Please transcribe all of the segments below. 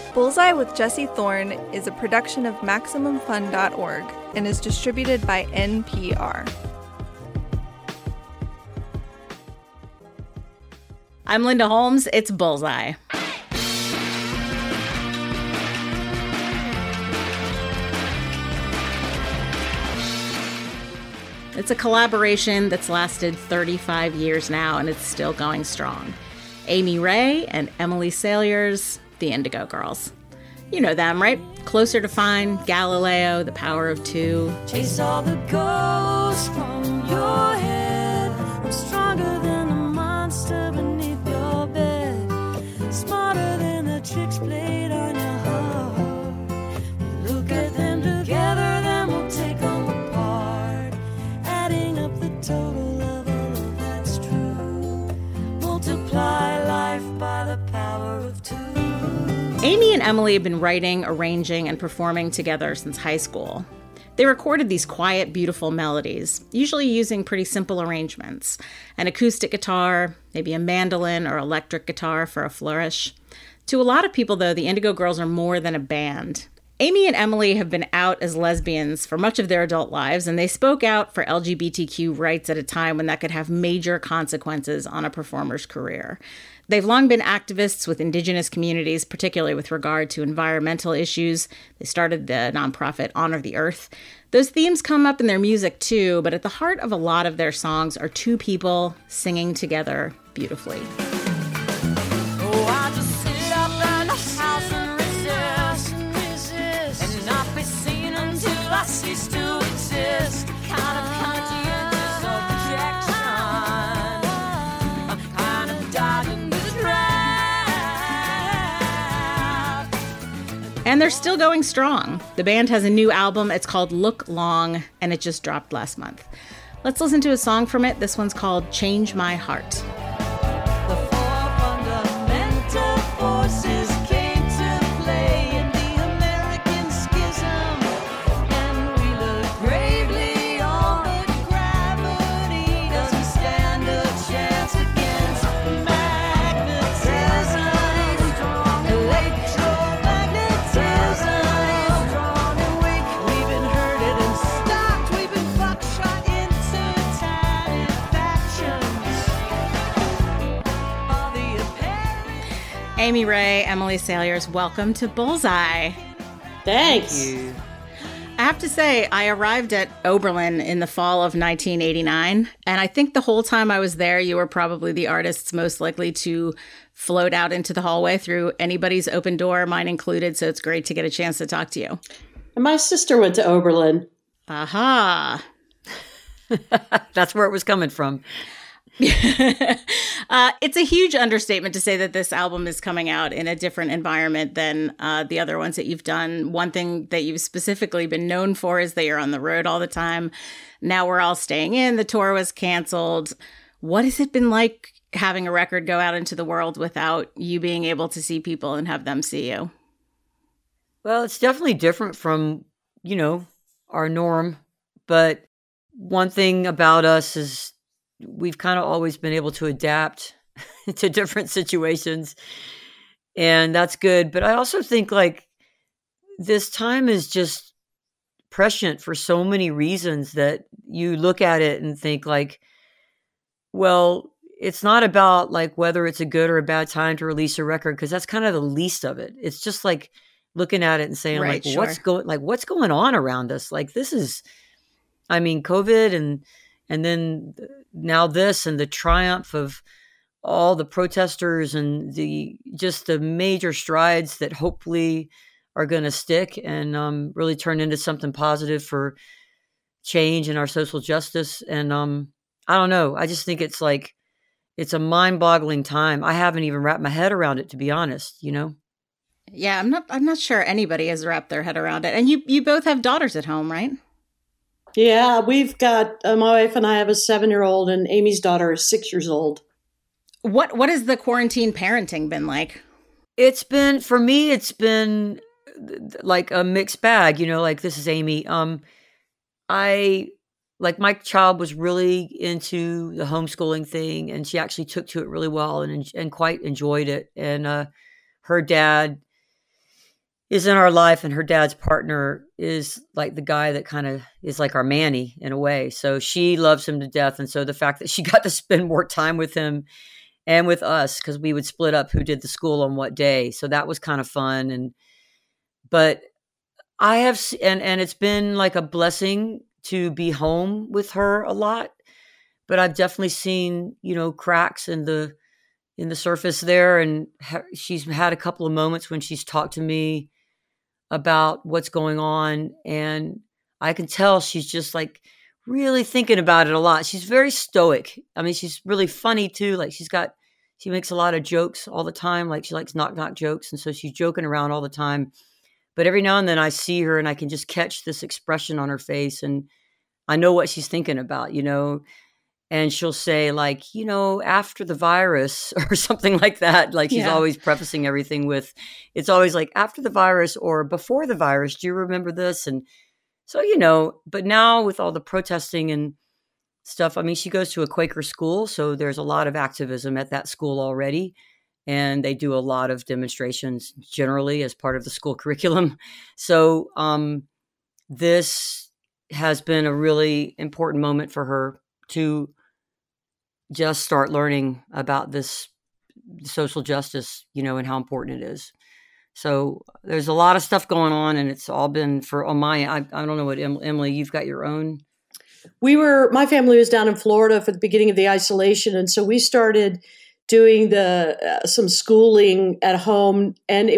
Bullseye with Jesse Thorne is a production of MaximumFun.org and is distributed by NPR. I'm Linda Holmes. It's Bullseye. It's a collaboration that's lasted 35 years now, and it's still going strong. Amy Ray and Emily Saliers, the Indigo Girls. You know them, right? Closer to Fine, Galileo, The Power of Two. Chase all the ghosts from your head. I'm stronger than the monster beneath your bed. Smarter than the tricks played on your heart. We look at them together, then we'll take them apart. Adding up the total of all of that's true. Multiply life by the power of two. Amy and Emily have been writing, arranging, and performing together since high school. They recorded these quiet, beautiful melodies, usually using pretty simple arrangements. An acoustic guitar, maybe a mandolin or electric guitar for a flourish. To a lot of people, though, the Indigo Girls are more than a band. Amy and Emily have been out as lesbians for much of their adult lives, and they spoke out for LGBTQ rights at a time when that could have major consequences on a performer's career. They've long been activists with Indigenous communities, particularly with regard to environmental issues. They started the nonprofit Honor the Earth. Those themes come up in their music too, but at the heart of a lot of their songs are two people singing together beautifully. Oh, I just sit up in the house and resist, and not be seen until I cease to exist. Kind of conscientious objection, a kind of dodging the draft. And they're still going strong. The band has a new album. It's called Look Long, and it just dropped last month. Let's listen to a song from it. This one's called Change My Heart. The four fundamental forces came to play in the American schism, and we look bravely on, but gravity doesn't stand a chance against magnetism. Electromagnetism is strong and weak. We've been herded and stopped. We've been buckshot into tiny factions. All the apparent. Amy Ray, Emily Saliers, welcome to Bullseye. Thanks. I have to say, I arrived at Oberlin in the fall of 1989, and I think the whole time I was there, you were probably the artists most likely to float out into the hallway through anybody's open door, mine included, so it's great to get a chance to talk to you. And my sister went to Oberlin. Aha. That's where it was coming from. It's a huge understatement to say that this album is coming out in a different environment than the other ones that you've done. One thing that you've specifically been known for is that you're on the road all the time. Now we're all staying in. The tour was canceled. What has it been like having a record go out into the world without you being able to see people and have them see you? Well, it's definitely different from, our norm. But one thing about us is we've kind of always been able to adapt to different situations. And that's good. But I also think this time is just prescient for so many reasons that you look at it and think well, it's not about whether it's a good or a bad time to release a record, because that's kind of the least of it. It's just looking at it and saying Right, sure. what's going on around us? This is, COVID and then now this, and the triumph of all the protesters and the major strides that hopefully are going to stick and really turn into something positive for change in our social justice. And I don't know. I just think it's it's a mind-boggling time. I haven't even wrapped my head around it, to be honest, Yeah, I'm not sure anybody has wrapped their head around it. And you both have daughters at home, right? Yeah, we've got, my wife and I have a 7-year-old, and Amy's daughter is 6 years old. What has the quarantine parenting been like? For me, it's been like a mixed bag, this is Amy. My child was really into the homeschooling thing, and she actually took to it really well and quite enjoyed it. And her dad is in our life, and her dad's partner is like the guy that kind of is like our Manny in a way. So she loves him to death. And so the fact that she got to spend more time with him and with us, because we would split up who did the school on what day. So that was kind of fun. But I have, and it's been like a blessing to be home with her a lot, but I've definitely seen, cracks in the surface there. And she's had a couple of moments when she's talked to me about what's going on. And I can tell she's just like really thinking about it a lot. She's very stoic. I mean, she's really funny too. Like she makes a lot of jokes all the time. Like she likes knock jokes. And so she's joking around all the time. But every now and then I see her and I can just catch this expression on her face. And I know what she's thinking about, and she'll say like, after the virus or something like that. Like she's always prefacing everything with, it's always like after the virus or before the virus. Do you remember this? And so, but now with all the protesting and stuff, I mean, she goes to a Quaker school. So there's a lot of activism at that school already. And they do a lot of demonstrations generally as part of the school curriculum. So this has been a really important moment for her to just start learning about this social justice, and how important it is. So there's a lot of stuff going on, and it's all been I don't know what, Emily, you've got your own. My family was down in Florida for the beginning of the isolation. And so we started doing some schooling at home. And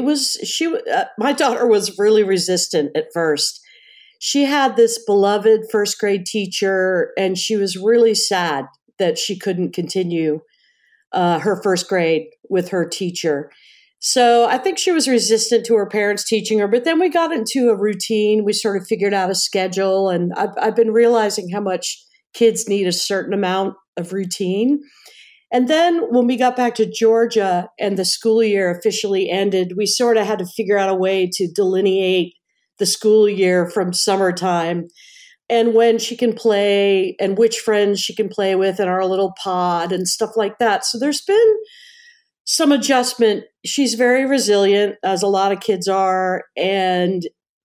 my daughter was really resistant at first. She had this beloved first grade teacher, and she was really sad that she couldn't continue her first grade with her teacher. So I think she was resistant to her parents teaching her, but then we got into a routine. We sort of figured out a schedule, and I've been realizing how much kids need a certain amount of routine. And then when we got back to Georgia and the school year officially ended, we sort of had to figure out a way to delineate the school year from summertime and when she can play and which friends she can play with in our little pod and stuff like that. So there's been some adjustment. She's very resilient, as a lot of kids are. And,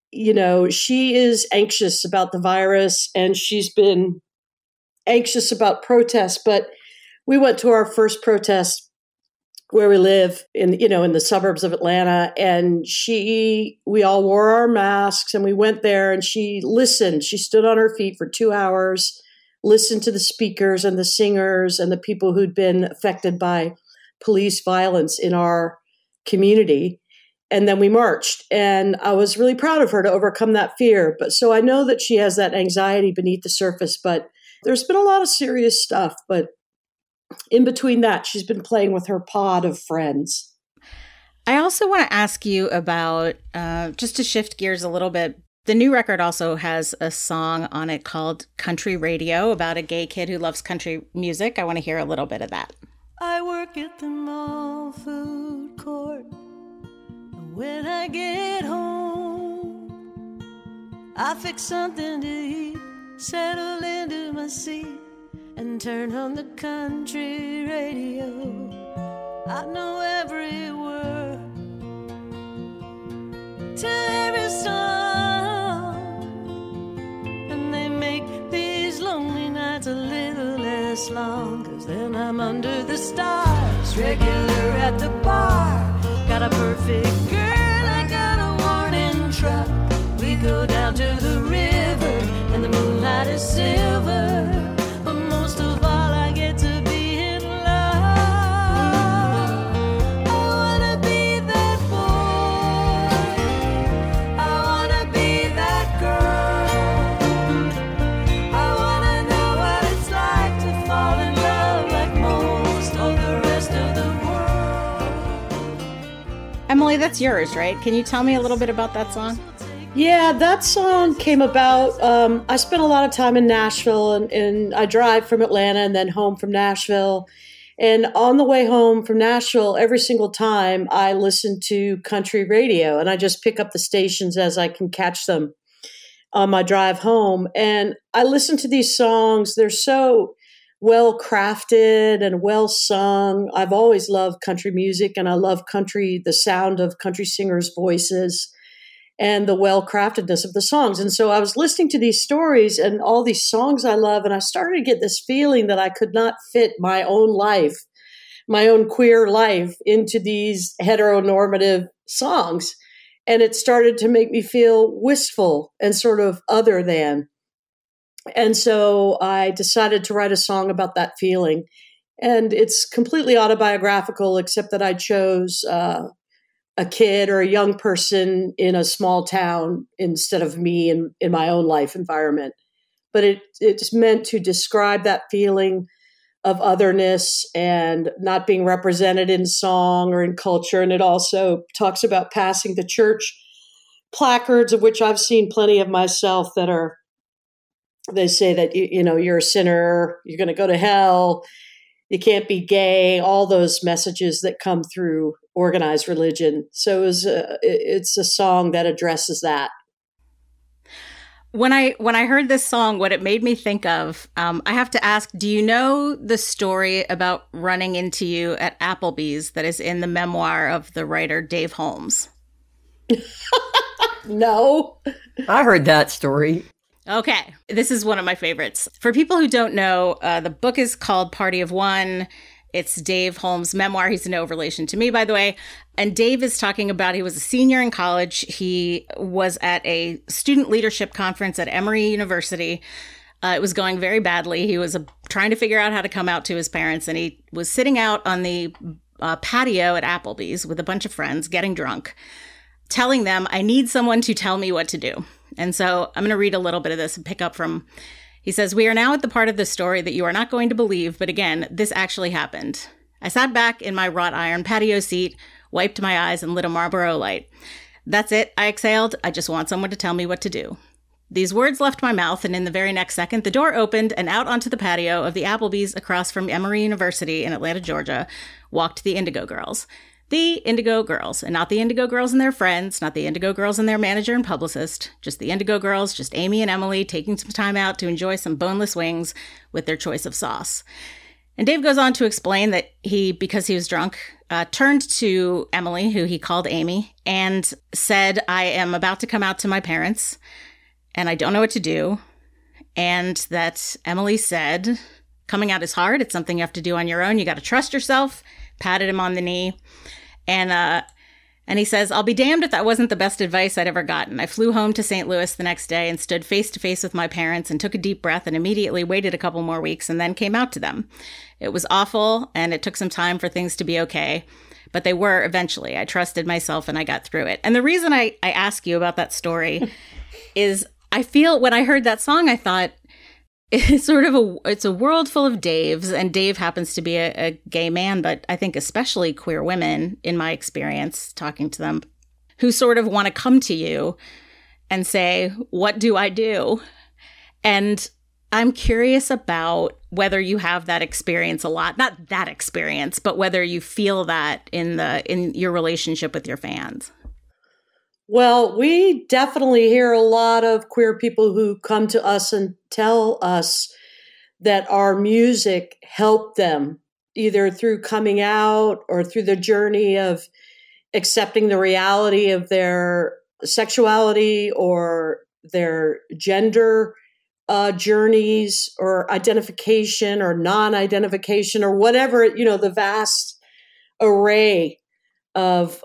she is anxious about the virus, and she's been anxious about protests. But we went to our first protest where we live in the suburbs of Atlanta, and we all wore our masks, and we went there, and she listened. She stood on her feet for 2 hours, listened to the speakers and the singers and the people who'd been affected by police violence in our community. And then we marched, and I was really proud of her to overcome that fear. But so I know that she has that anxiety beneath the surface, but there's been a lot of serious stuff. But in between that, she's been playing with her pod of friends. I also want to ask you about, just to shift gears a little bit, the new record also has a song on it called Country Radio, about a gay kid who loves country music. I want to hear a little bit of that. I work at the mall food court. When I get home, I fix something to eat, settle into my seat, and turn on the country radio. I know every word to every song, and they make these lonely nights a little less long, 'cause then I'm under the stars, regular at the bar. Got a perfect girl, I got a warning truck. We go down to the river, and the moonlight is silver. But most of all, I get to be in love. I wanna be that boy, I wanna be that girl. I wanna know what it's like to fall in love like most of the rest of the world. Emily, that's yours, right? Can you tell me a little bit about that song? Yeah, that song came about. I spent a lot of time in Nashville, and I drive from Atlanta and then home from Nashville. And on the way home from Nashville, every single time I listen to country radio, and I just pick up the stations as I can catch them on my drive home. And I listen to these songs. They're so well crafted and well sung. I've always loved country music, and I love country, the sound of country singers' voices. and the well-craftedness of the songs. And so I was listening to these stories and all these songs I love, and I started to get this feeling that I could not fit my own life, my own queer life, into these heteronormative songs. And it started to make me feel wistful and sort of other than. And so I decided to write a song about that feeling. And it's completely autobiographical, except that I chose a kid or a young person in a small town instead of me in my own life environment. But it's meant to describe that feeling of otherness and not being represented in song or in culture. And it also talks about passing the church placards, of which I've seen plenty of myself, that are, they say that, you know, you're a sinner, you're going to go to hell, you can't be gay, all those messages that come through organized religion. So it's a song that addresses that. When I heard this song, what it made me think of, I have to ask, do you know the story about running into you at Applebee's that is in the memoir of the writer Dave Holmes? No. I heard that story. Okay. This is one of my favorites. For people who don't know, the book is called Party of One. It's Dave Holmes' memoir. He's no relation to me, by the way. And Dave is talking about, he was a senior in college. He was at a student leadership conference at Emory University. It was going very badly. He was trying to figure out how to come out to his parents. And he was sitting out on the patio at Applebee's with a bunch of friends, getting drunk, telling them, I need someone to tell me what to do. And so I'm going to read a little bit of this and pick up from, he says, we are now at the part of the story that you are not going to believe, but again, this actually happened. I sat back in my wrought iron patio seat, wiped my eyes, and lit a Marlboro light. That's it, I exhaled. I just want someone to tell me what to do. These words left my mouth, and in the very next second, the door opened, and out onto the patio of the Applebee's across from Emory University in Atlanta, Georgia, walked the Indigo Girls. The Indigo Girls, and not the Indigo Girls and their friends, not the Indigo Girls and their manager and publicist, just the Indigo Girls, just Amy and Emily taking some time out to enjoy some boneless wings with their choice of sauce. And Dave goes on to explain that he, because he was drunk, turned to Emily, who he called Amy, and said, I am about to come out to my parents, and I don't know what to do. And that Emily said, coming out is hard. It's something you have to do on your own. You got to trust yourself. Patted him on the knee. And he says, I'll be damned if that wasn't the best advice I'd ever gotten. I flew home to St. Louis the next day and stood face to face with my parents and took a deep breath and immediately waited a couple more weeks and then came out to them. It was awful and it took some time for things to be okay, but they were eventually. I trusted myself and I got through it. And the reason I ask you about that story is I feel when I heard that song, I thought, it's sort of it's a world full of Daves, and Dave happens to be a gay man, but I think especially queer women, in my experience, talking to them, who sort of want to come to you and say, what do I do? And I'm curious about whether you have that experience a lot, not that experience, but whether you feel that in your relationship with your fans. Well, we definitely hear a lot of queer people who come to us and tell us that our music helped them, either through coming out or through the journey of accepting the reality of their sexuality or their gender journeys or identification or non-identification or whatever, the vast array of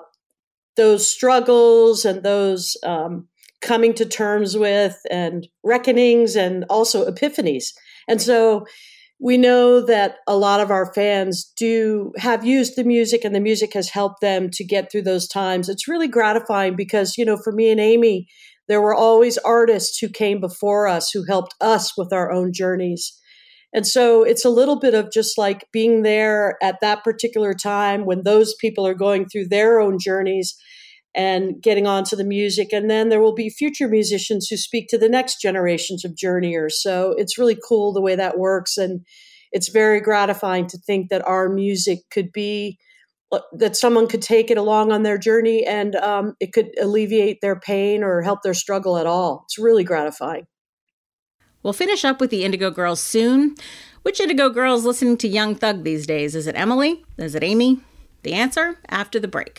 those struggles and those coming to terms with and reckonings and also epiphanies. And so we know that a lot of our fans have used the music, and the music has helped them to get through those times. It's really gratifying because, for me and Amy, there were always artists who came before us who helped us with our own journeys. And so it's a little bit of just like being there at that particular time when those people are going through their own journeys and getting onto the music. And then there will be future musicians who speak to the next generations of journeyers. So it's really cool the way that works. And it's very gratifying to think that our music could be, that someone could take it along on their journey and it could alleviate their pain or help their struggle at all. It's really gratifying. We'll finish up with the Indigo Girls soon. Which Indigo Girl is listening to Young Thug these days? Is it Emily? Is it Amy? The answer after the break.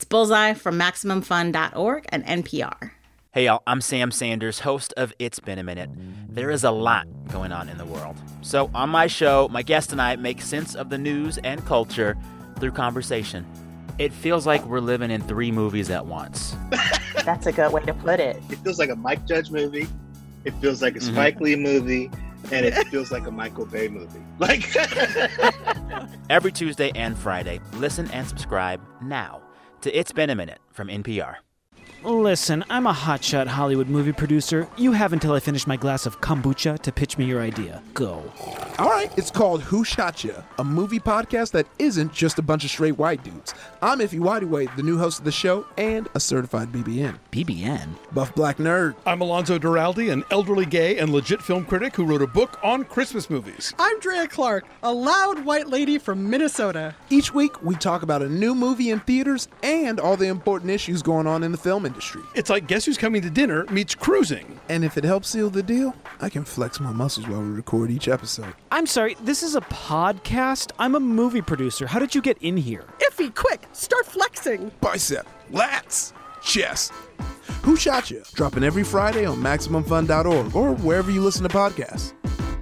It's Bullseye from MaximumFun.org and NPR. Hey, y'all, I'm Sam Sanders, host of It's Been a Minute. There is a lot going on in the world. So on my show, my guest and I make sense of the news and culture through conversation. It feels like we're living in 3 movies at once. That's a good way to put it. It feels like a Mike Judge movie. It feels like a Spike Lee movie. And it feels like a Michael Bay movie. Like Every Tuesday and Friday, listen and subscribe now to It's Been a Minute from NPR. Listen, I'm a hotshot Hollywood movie producer. You have until I finish my glass of kombucha to pitch me your idea. Go. All right, it's called Who Shot Ya?, a movie podcast that isn't just a bunch of straight white dudes. I'm Ify Nwadiwe, the new host of the show and a certified BBN. BBN? Buff Black Nerd. I'm Alonzo Duralde, an elderly gay and legit film critic who wrote a book on Christmas movies. I'm Drea Clark, a loud white lady from Minnesota. Each week, we talk about a new movie in theaters and all the important issues going on in the film industry. It's like Guess Who's Coming to Dinner meets cruising. And if it helps seal the deal, I can flex my muscles while we record each episode. I'm sorry, this is a podcast? I'm a movie producer. How did you get in here? Ify, quick, start flexing. Bicep, lats, chest. Who Shot Ya? Dropping every Friday on MaximumFun.org or wherever you listen to podcasts.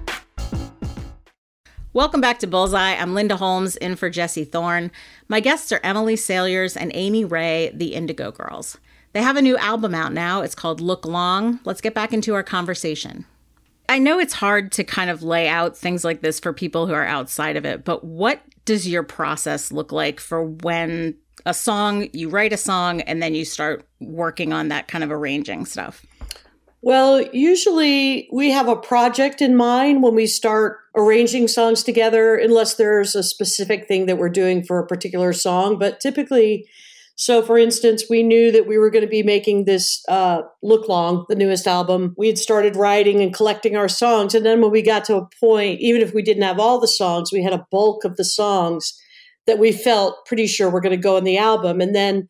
Welcome back to Bullseye. I'm Linda Holmes, in for Jesse Thorne. My guests are Emily Saliers and Amy Ray, the Indigo Girls. They have a new album out now. It's called Look Long. Let's get back into our conversation. I know it's hard to kind of lay out things like this for people who are outside of it, but what does your process look like for when you write a song and then you start working on that kind of arranging stuff? Well, usually we have a project in mind when we start arranging songs together, unless there's a specific thing that we're doing for a particular song. But typically, so for instance, we knew that we were going to be making this Look Long, the newest album. We had started writing and collecting our songs. And then when we got to a point, even if we didn't have all the songs, we had a bulk of the songs that we felt pretty sure were going to go in the album. And then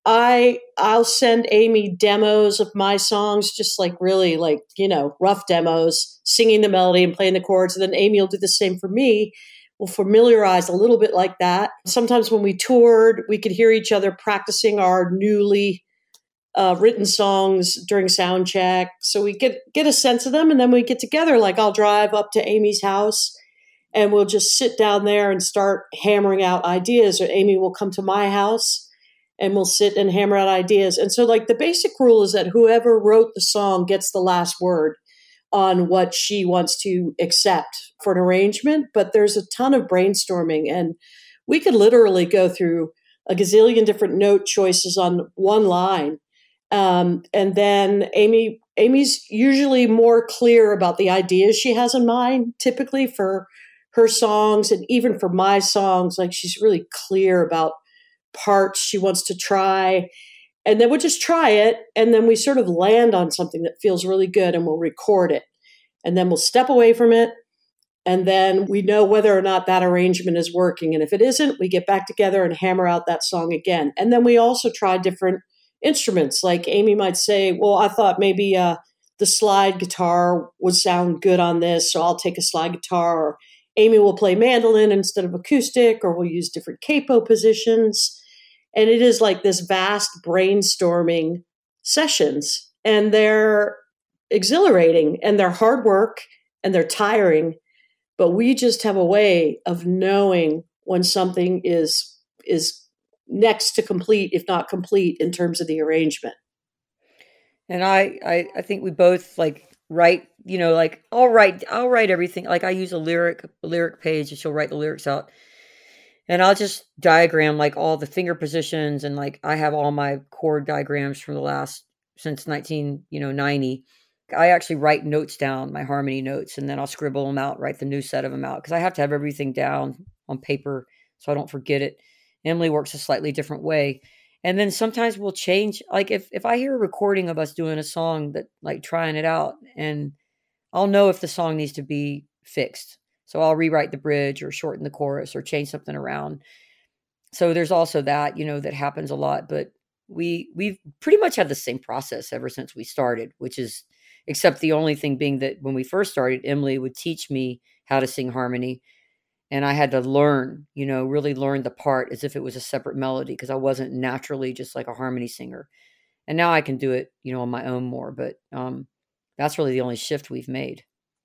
I'll send Amy demos of my songs, just like really like, rough demos, singing the melody and playing the chords. And then Amy will do the same for me. We'll familiarize a little bit like that. Sometimes when we toured, we could hear each other practicing our newly written songs during sound check. So we get a sense of them, and then we get together. Like I'll drive up to Amy's house and we'll just sit down there and start hammering out ideas. Or Amy will come to my house and we'll sit and hammer out ideas. And so like the basic rule is that whoever wrote the song gets the last word on what she wants to accept for an arrangement. But there's a ton of brainstorming, and we could literally go through a gazillion different note choices on one line. And then Amy's usually more clear about the ideas she has in mind, typically for her songs, and even for my songs. Like she's really clear about parts she wants to try. And then we'll just try it. And then we sort of land on something that feels really good, and we'll record it. And then we'll step away from it. And then we know whether or not that arrangement is working. And if it isn't, we get back together and hammer out that song again. And then we also try different instruments. Like Amy might say, well, I thought maybe the slide guitar would sound good on this, so I'll take a slide guitar. Or Amy will play mandolin instead of acoustic, or we'll use different capo positions. And it is like this vast brainstorming sessions, and they're exhilarating, and they're hard work, and they're tiring. But we just have a way of knowing when something is next to complete, if not complete, in terms of the arrangement. And I think we both write, I'll write everything. Like I use a lyric page, and she'll write the lyrics out. And I'll just diagram all the finger positions, and I have all my chord diagrams from since 1990. I actually write notes down, my harmony notes, and then I'll scribble them out, write the new set of them out, because I have to have everything down on paper so I don't forget it. Emily works a slightly different way. And then sometimes we'll change. If I hear a recording of us doing a song that trying it out, and I'll know if the song needs to be fixed. So I'll rewrite the bridge or shorten the chorus or change something around. So there's also that, that happens a lot. But we've pretty much had the same process ever since we started, which is, except the only thing being that when we first started, Emily would teach me how to sing harmony. And I had to learn, really learn the part as if it was a separate melody, because I wasn't naturally just like a harmony singer. And now I can do it, on my own more. But that's really the only shift we've made.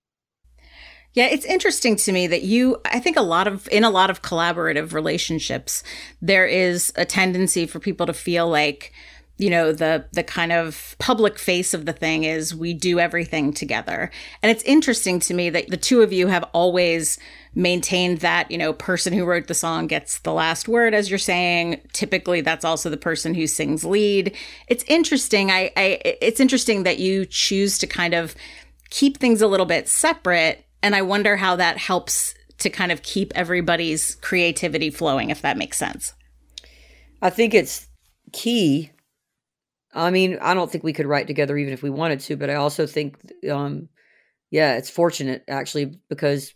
Yeah, it's interesting to me that I think in a lot of collaborative relationships, there is a tendency for people to feel like, the kind of public face of the thing is we do everything together. And it's interesting to me that the two of you have always maintained that, person who wrote the song gets the last word, as you're saying. Typically, that's also the person who sings lead. It's interesting. It's interesting that you choose to kind of keep things a little bit separate. And I wonder how that helps to kind of keep everybody's creativity flowing, if that makes sense. I think it's key. I mean, I don't think we could write together even if we wanted to, but I also think, it's fortunate actually, because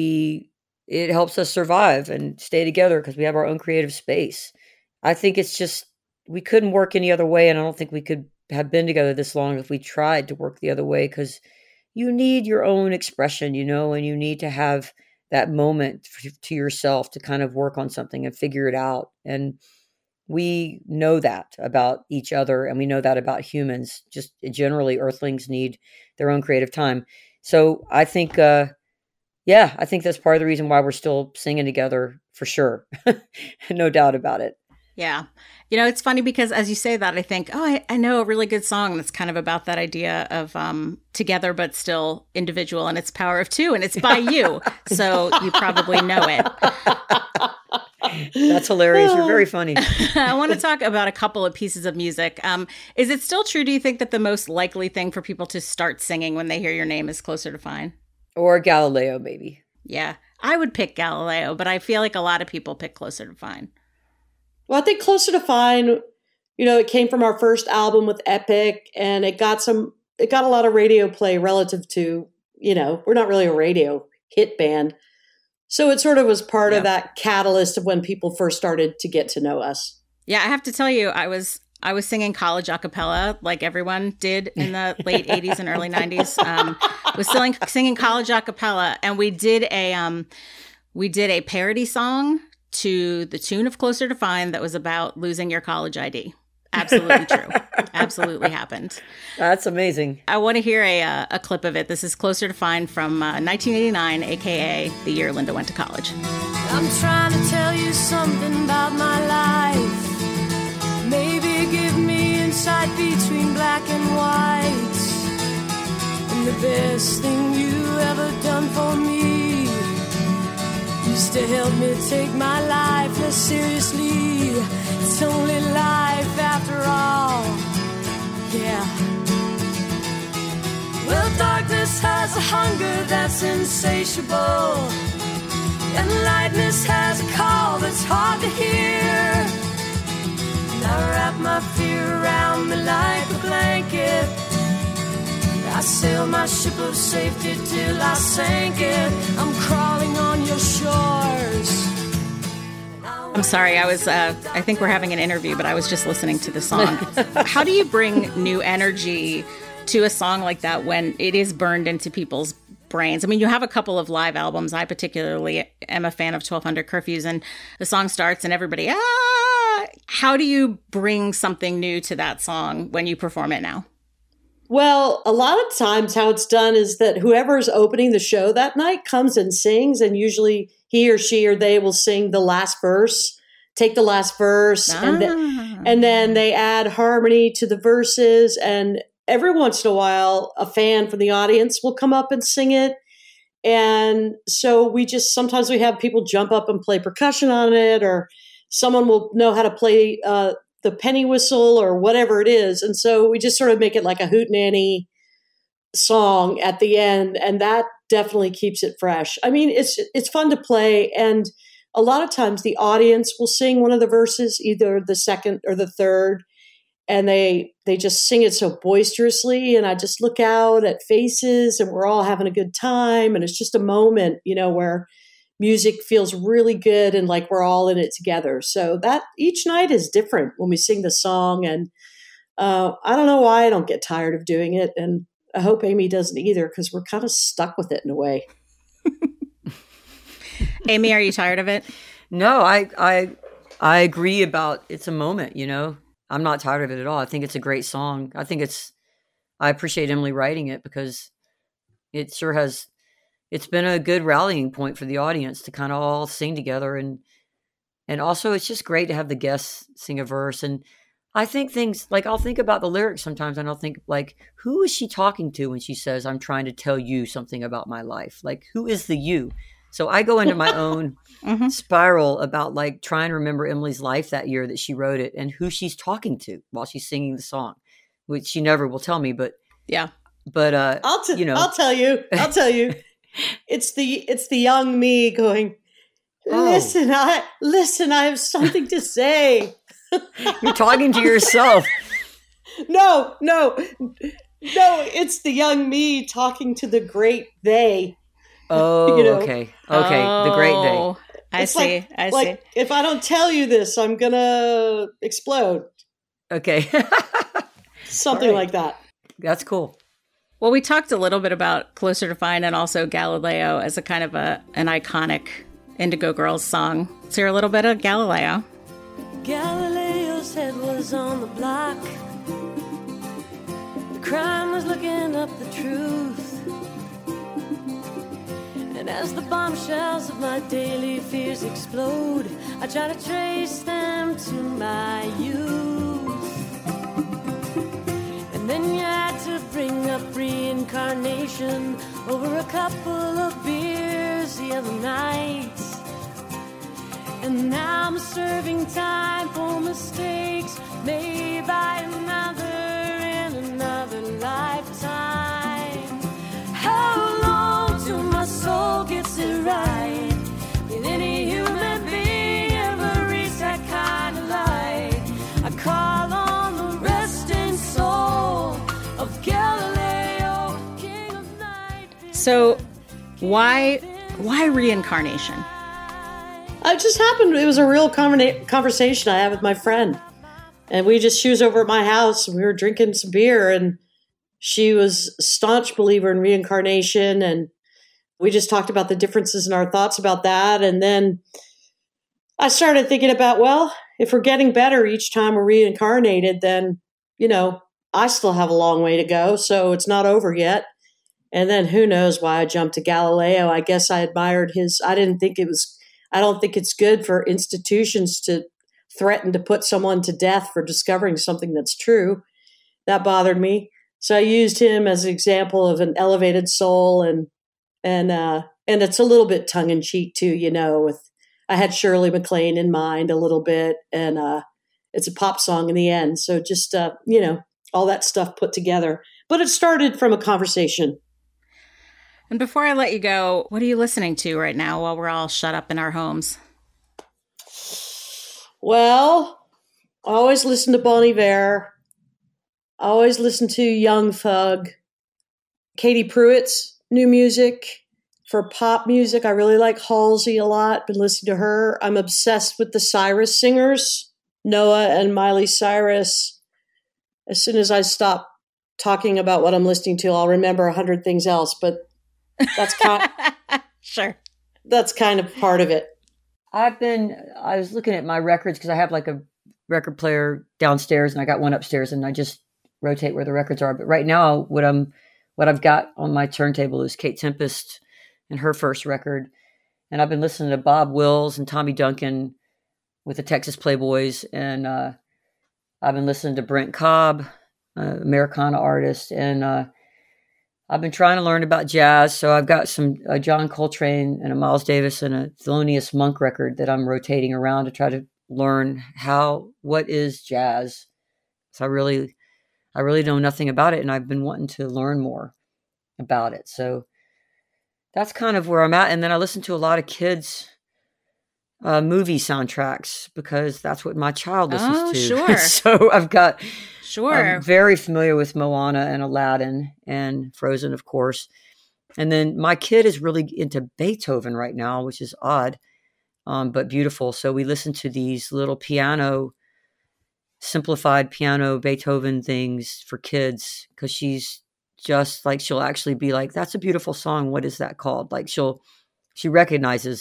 it helps us survive and stay together because we have our own creative space. I think it's just, we couldn't work any other way. And I don't think we could have been together this long if we tried to work the other way, because you need your own expression, and you need to have that moment to yourself to kind of work on something and figure it out. And we know that about each other, and we know that about humans. Just generally, earthlings need their own creative time. So I think, I think that's part of the reason why we're still singing together, for sure. No doubt about it. Yeah. It's funny because as you say that, I think, I know a really good song that's kind of about that idea of together but still individual, and it's Power of Two, and it's by you. So you probably know it. That's hilarious. You're very funny. I want to talk about a couple of pieces of music. Is it still true, do you think, that the most likely thing for people to start singing when they hear your name is Closer to Fine? Or Galileo, maybe. Yeah. I would pick Galileo, but I feel like a lot of people pick Closer to Fine. Well, I think Closer to Fine, it came from our first album with Epic, and it got a lot of radio play relative to, we're not really a radio hit band. So it sort of was part of that catalyst of when people first started to get to know us. Yeah, I have to tell you, I was singing college a cappella like everyone did in the late 80s and early 90s. Was singing college a cappella, and we did a parody song to the tune of Closer to Fine that was about losing your college ID. Absolutely true. Absolutely happened. That's amazing. I want to hear a clip of it. This is Closer to Fine from 1989, a.k.a. the year Linda went to college. I'm trying to tell you something about my life. Maybe give me insight between black and white. And the best thing you ever done for me used to help me take my life less seriously. It's only life after all. Yeah. Well, darkness has a hunger that's insatiable, and lightness has a call that's hard to hear. And I wrap my fear around me like a blanket. I sail my ship of safety till I sank it. I'm crawling on your shores. I'm sorry, I think we're having an interview, but I was just listening to the song. How do you bring new energy to a song like that when it is burned into people's brains? I mean, you have a couple of live albums. I particularly am a fan of 1200 Curfews, and the song starts and everybody, How do you bring something new to that song when you perform it now? Well, a lot of times how it's done is that whoever's opening the show that night comes and sings, and usually he or she or they will sing the last verse, take the last verse, and then they add harmony to the verses. And every once in a while, a fan from the audience will come up and sing it. And so sometimes we have people jump up and play percussion on it, or someone will know how to play the penny whistle or whatever it is. And so we just sort of make it like a hootenanny song at the end. And that definitely keeps it fresh. I mean, it's fun to play. And a lot of times the audience will sing one of the verses, either the second or the third. And they just sing it so boisterously. And I just look out at faces and we're all having a good time. And it's just a moment, where music feels really good and like we're all in it together. So that each night is different when we sing the song. And I don't know why I don't get tired of doing it. And I hope Amy doesn't either, because we're kind of stuck with it in a way. Amy, are you tired of it? No, I agree about it's a moment, you know. I'm not tired of it at all. I think it's a great song. I appreciate Emily writing it because it sure has, it's been a good rallying point for the audience to kind of all sing together. And also it's just great to have the guests sing a verse. And I think things like, I'll think about the lyrics sometimes and I'll think like, who is she talking to when she says, I'm trying to tell you something about my life? Like, who is the you? So I go into my own spiral about like trying to remember Emily's life that year that she wrote it and who she's talking to while she's singing the song, which she never will tell me. But yeah, but I'll tell you. It's the young me going, listen, I have something to say. You're talking to yourself. No, it's the young me talking to the great they. Oh, you know? Okay. The great they. I see. If I don't tell you this, I'm gonna explode. Okay. Something like that. That's cool. Well, we talked a little bit about Closer to Fine and also Galileo as a kind of an iconic Indigo Girls song. Let's hear a little bit of Galileo. Galileo's head was on the block. The crime was looking up the truth. And as the bombshells of my daily fears explode, I try to trace them to my youth. And then you had to bring up reincarnation over a couple of beers the other night. And now I'm serving time for mistakes made by another in another lifetime. How long till my soul gets it right? Did any human being ever reach that kind of light? I call on the resting soul of Galileo, king of night. So why reincarnation? It just happened. It was a real conversation I had with my friend. And she was over at my house and we were drinking some beer and she was a staunch believer in reincarnation. And we just talked about the differences in our thoughts about that. And then I started thinking about, well, if we're getting better each time we're reincarnated, then, you know, I still have a long way to go. So it's not over yet. And then who knows why I jumped to Galileo. I guess I admired I don't think it's good for institutions to threaten to put someone to death for discovering something that's true. That bothered me. So I used him as an example of an elevated soul, and it's a little bit tongue in cheek too, you know. I had Shirley MacLaine in mind a little bit, and it's a pop song in the end. So just you know, all that stuff put together. But it started from a conversation. And before I let you go, what are you listening to right now while we're all shut up in our homes? Well, I always listen to Bon Iver. I always listen to Young Thug. Katie Pruitt's new music. For pop music, I really like Halsey a lot. Been listening to her. I'm obsessed with the Cyrus singers, Noah and Miley Cyrus. As soon as I stop talking about what I'm listening to, I'll remember 100 things else, but that's sure. That's kind of part of it. I was looking at my records because I have like a record player downstairs and I got one upstairs and I just rotate where the records are. But right now, what I've got on my turntable is Kate Tempest and her first record. And I've been listening to Bob Wills and Tommy Duncan with the Texas Playboys. And I've been listening to Brent Cobb, Americana artist. And I've been trying to learn about jazz. So I've got some John Coltrane and a Miles Davis and a Thelonious Monk record that I'm rotating around to try to learn what is jazz. So I really know nothing about it. And I've been wanting to learn more about it. So that's kind of where I'm at. And then I listen to a lot of kids' movie soundtracks because that's what my child listens to. Sure. So Sure. I'm very familiar with Moana and Aladdin and Frozen, of course. And then my kid is really into Beethoven right now, which is odd, but beautiful. So we listen to these little simplified piano Beethoven things for kids because she's she'll actually be like, that's a beautiful song. What is that called? Like she recognizes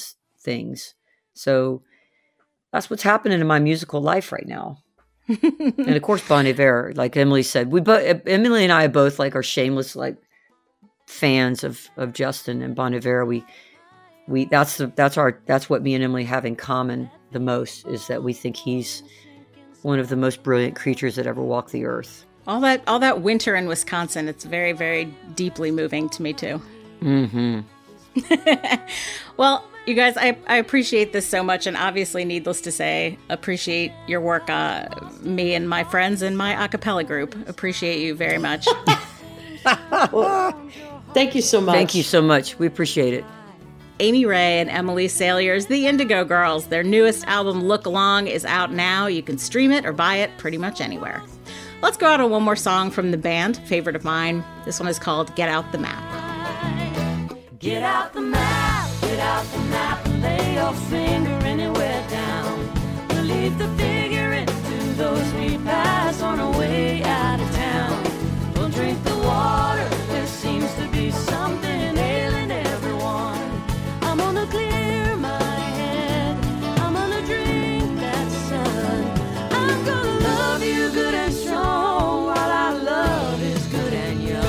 things. So that's what's happening in my musical life right now. And of course, Bon Iver, like Emily said, Emily and I both like are shameless like fans of Justin and Bon Iver. That's what me and Emily have in common the most, is that we think he's one of the most brilliant creatures that ever walked the earth. All that winter in Wisconsin, it's very, very deeply moving to me too. Mm-hmm. Well, you guys, I appreciate this so much, and obviously, needless to say, appreciate your work. Me and my friends in my a cappella group appreciate you very much. Well, thank you so much. Thank you so much. We appreciate it. Amy Ray and Emily Salyers, the Indigo Girls. Their newest album, Look Along, is out now. You can stream it or buy it pretty much anywhere. Let's go out on one more song from the band, favorite of mine. This one is called Get Out the Map. Get out the map, and lay your finger anywhere down. We'll leave the figuring to those we pass on our way out of town. Don't drink the water, there seems to be something ailing everyone. I'm gonna clear my head, I'm gonna drink that sun. I'm gonna love you good and strong while our love is good and young.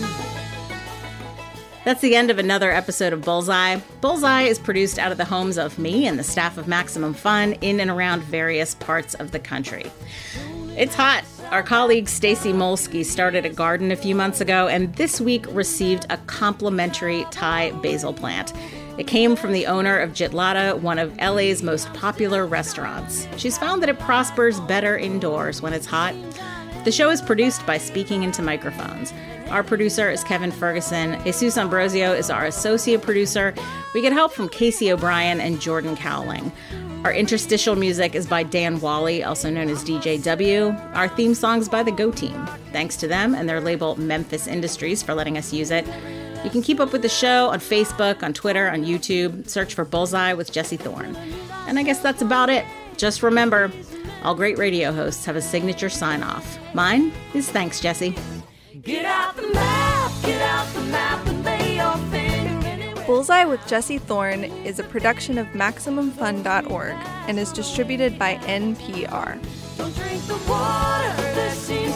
That's the end of another episode of Bullseye. Bullseye is produced out of the homes of me and the staff of Maximum Fun in and around various parts of the country. It's hot. Our colleague Stacey Molsky started a garden a few months ago and this week received a complimentary Thai basil plant. It came from the owner of Jitlada, one of LA's most popular restaurants. She's found that it prospers better indoors when it's hot. The show is produced by Speaking Into Microphones. Our producer is Kevin Ferguson. Jesus Ambrosio is our associate producer. We get help from Casey O'Brien and Jordan Cowling. Our interstitial music is by Dan Wally, also known as DJ W. Our theme song is by the Go Team. Thanks to them and their label Memphis Industries for letting us use it. You can keep up with the show on Facebook, on Twitter, on YouTube. Search for Bullseye with Jesse Thorne. And I guess that's about it. Just remember, all great radio hosts have a signature sign-off. Mine is thanks, Jesse. Get out the map, and lay your finger anywhere. Bullseye with Jesse Thorne is a production of MaximumFun.org and is distributed by NPR. Don't drink the water, there seems